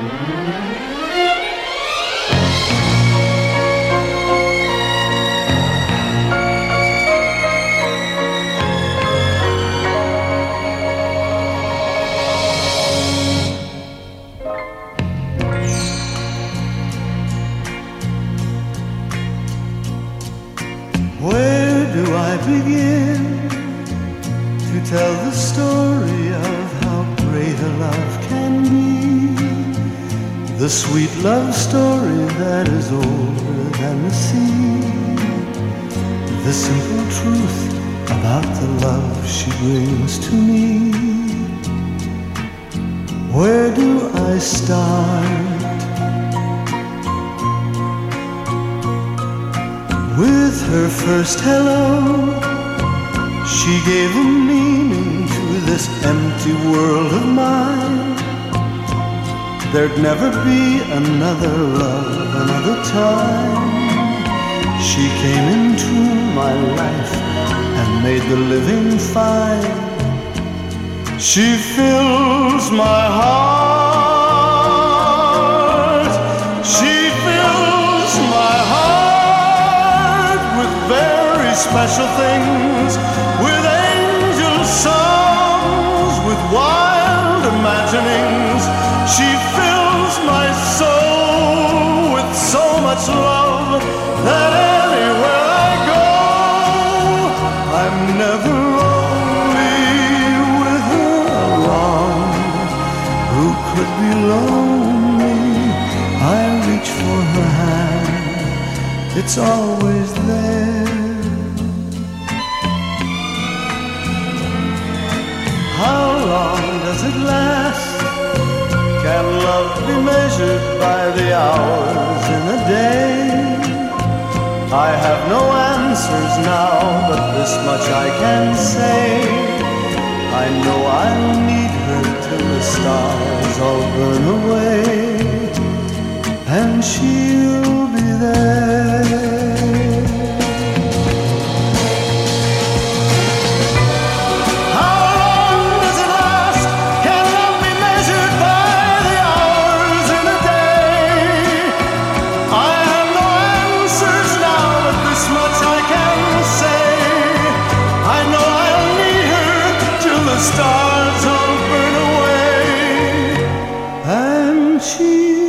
Where do I begin to tell the story of how great a love can be? The sweet love story that is older than the sea. The simple truth about the love she brings to me. Where do I start? With her first hello, she gave a meaning to this empty world of mine. There'd never be another love, another time. She came into my life and made the living fine. She fills my heart. She fills my heart with very special things, with angel songs, with wild imaginings. She fills my soul with so much love that anywhere I go, I'm never lonely with her along. Who could be lonely? I reach for her hand, it's always there. How long does it last? Can love be measured by the hours in a day? I have no answers now, but this much I can say. I know I'll need her till the stars all burn away, and she'll be there. Stars all burn away, and she